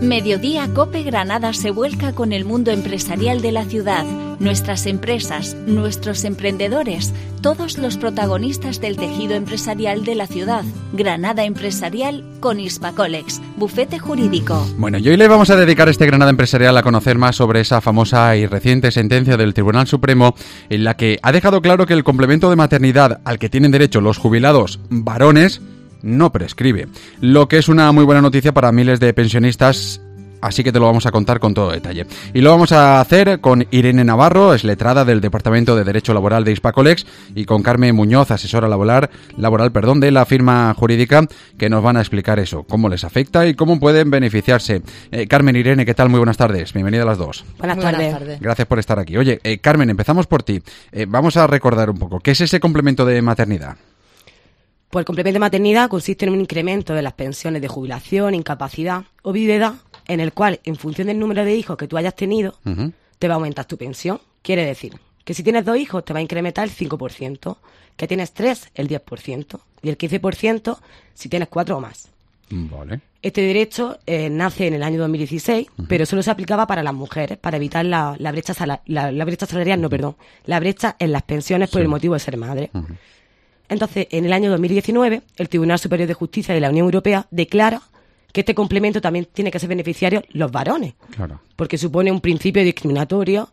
Mediodía Cope Granada se vuelca con el mundo empresarial de la ciudad, nuestras empresas, nuestros emprendedores, todos los protagonistas del tejido empresarial de la ciudad. Granada Empresarial con Hispacolex, bufete jurídico. Bueno, y hoy le vamos a dedicar este Granada Empresarial a conocer más sobre esa famosa y reciente sentencia del Tribunal Supremo en la que ha dejado claro que el complemento de maternidad al que tienen derecho los jubilados varones no prescribe, lo que es una muy buena noticia para miles de pensionistas. Así que te lo vamos a contar con todo detalle. Y lo vamos a hacer con Irene Navarro, es letrada del Departamento de Derecho Laboral de Hispacolex, y con Carmen Muñoz, asesora laboral de la firma jurídica, que nos van a explicar eso, cómo les afecta y cómo pueden beneficiarse. Carmen, Irene, ¿qué tal? Muy buenas tardes. Bienvenida a las dos. Buenas tardes. Gracias por estar aquí. Oye, Carmen, empezamos por ti. Vamos a recordar un poco, ¿qué es ese complemento de maternidad? Pues el complemento de maternidad consiste en un incremento de las pensiones de jubilación, incapacidad o viudedad, en el cual, en función del número de hijos que tú hayas tenido, te va a aumentar tu pensión. Quiere decir que si tienes 2 hijos, te va a incrementar el 5%, que tienes 3, el 10%, y el 15% si tienes 4 o más. Vale. Este derecho nace en el año 2016, pero solo se aplicaba para las mujeres, para evitar la brecha salarial, la brecha en las pensiones por el motivo de ser madre. Entonces, en el año 2019, el Tribunal Superior de Justicia de la Unión Europea declara que este complemento también tiene que ser beneficiario los varones, Claro. porque supone un principio discriminatorio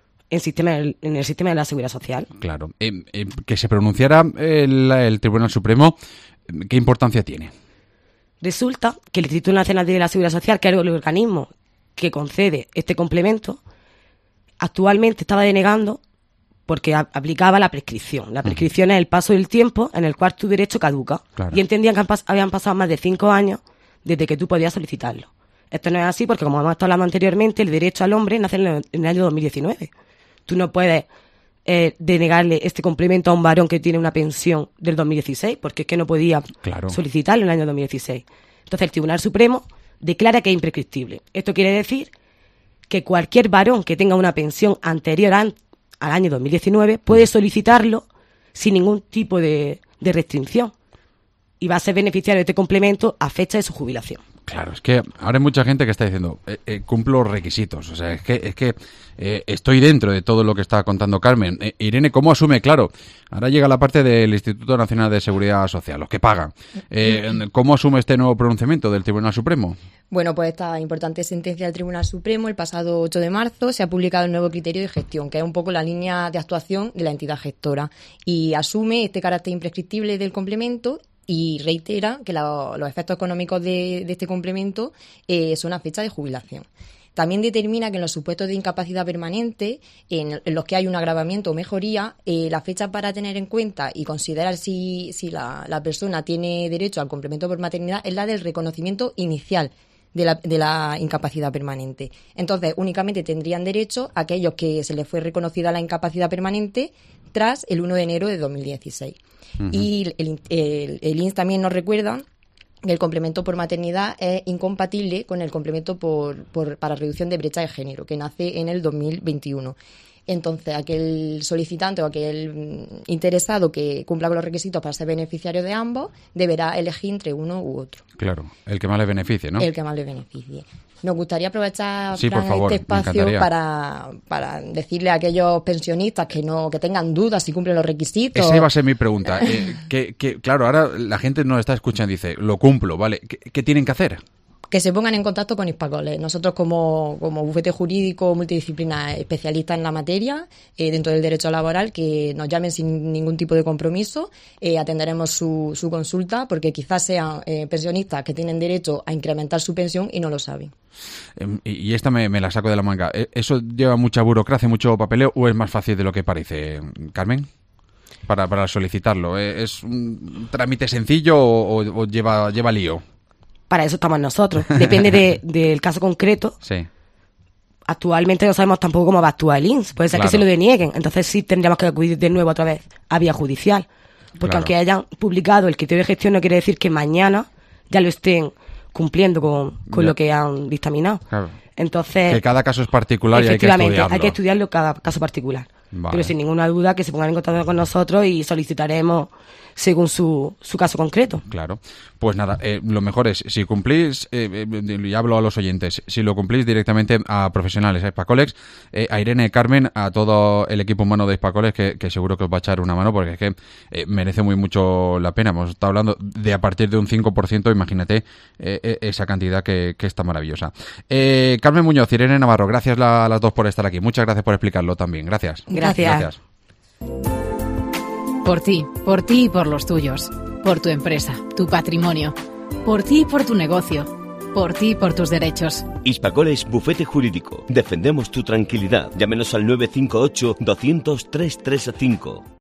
en el sistema de la Seguridad Social. Claro. Que se pronunciara el Tribunal Supremo, ¿qué importancia tiene? Resulta que el Instituto Nacional de la Seguridad Social, que es el organismo que concede este complemento, actualmente estaba denegando porque aplicaba la prescripción. La prescripción es el paso del tiempo en el cual tu derecho caduca. Claro. Y entendían que habían pasado más de 5 años desde que tú podías solicitarlo. Esto no es así porque, como hemos estado hablando anteriormente, el derecho al hombre nace en el año 2019. Tú no puedes denegarle este complemento a un varón que tiene una pensión del 2016, porque es que no podía solicitarlo en el año 2016. Entonces el Tribunal Supremo declara que es imprescriptible. Esto quiere decir que cualquier varón que tenga una pensión anterior al año 2019 puede solicitarlo sin ningún tipo de restricción y va a ser beneficiario de este complemento a fecha de su jubilación. Claro, es que ahora hay mucha gente que está diciendo, cumplo requisitos, o sea, es que estoy dentro de todo lo que está contando Carmen. Irene, ¿cómo asume? Claro, ahora llega la parte del Instituto Nacional de Seguridad Social, los que pagan. ¿Cómo asume este nuevo pronunciamiento del Tribunal Supremo? Bueno, pues esta importante sentencia del Tribunal Supremo, el pasado 8 de marzo, se ha publicado el nuevo criterio de gestión, que es un poco la línea de actuación de la entidad gestora, y asume este carácter imprescriptible del complemento y reitera que los efectos económicos de este complemento son a fecha de jubilación. También determina que en los supuestos de incapacidad permanente, en los que hay un agravamiento o mejoría, la fecha para tener en cuenta y considerar si la persona tiene derecho al complemento por maternidad es la del reconocimiento inicial de la incapacidad permanente. Entonces, únicamente tendrían derecho aquellos que se les fue reconocida la incapacidad permanente tras el 1 de enero de 2016. Y el INS también nos recuerda que el complemento por maternidad es incompatible con el complemento para reducción de brecha de género, que nace en el 2021. Entonces, aquel solicitante o aquel interesado que cumpla con los requisitos para ser beneficiario de ambos deberá elegir entre uno u otro. Claro, el que más le beneficie, ¿no? El que más le beneficie. Nos gustaría aprovechar por favor, este espacio para decirle a aquellos pensionistas que tengan dudas si cumplen los requisitos. Esa iba a ser mi pregunta. Claro, ahora la gente nos está escuchando y dice, lo cumplo, ¿vale? ¿Qué tienen que hacer? Que se pongan en contacto con Hispacolex. Nosotros como bufete jurídico multidisciplinar especialista en la materia, dentro del derecho laboral, que nos llamen sin ningún tipo de compromiso, atenderemos su consulta, porque quizás sean pensionistas que tienen derecho a incrementar su pensión y no lo saben. Y esta me la saco de la manga. ¿Eso lleva mucha burocracia, mucho papeleo, o es más fácil de lo que parece, Carmen? Para solicitarlo. ¿Es un trámite sencillo o lleva lío? Para eso estamos nosotros. Depende del caso concreto. Sí. Actualmente no sabemos tampoco cómo va a actuar el INS. Puede ser que se lo denieguen. Entonces sí tendríamos que acudir de nuevo otra vez a vía judicial. Porque aunque hayan publicado el criterio de gestión, no quiere decir que mañana ya lo estén cumpliendo con lo que han dictaminado. Claro. Entonces, que cada caso es particular y hay que estudiarlo. Hay que estudiarlo cada caso particular. Vale. Pero sin ninguna duda que se pongan en contacto con nosotros y solicitaremos según su caso concreto. Claro. Pues nada, lo mejor es, si cumplís, y hablo a los oyentes, si lo cumplís directamente a profesionales, a Hispacolex, a Irene, Carmen, a todo el equipo humano de Hispacolex, que seguro que os va a echar una mano, porque es que merece mucho la pena. Hemos estado hablando de a partir de un 5%, imagínate esa cantidad que está maravillosa. Carmen Muñoz, Irene Navarro, gracias a las dos por estar aquí. Muchas gracias por explicarlo también. Gracias. Gracias. Por ti y por los tuyos. Por tu empresa, tu patrimonio. Por ti y por tu negocio. Por ti y por tus derechos. Hispacolex Bufete Jurídico. Defendemos tu tranquilidad. Llámenos al 958 200 335.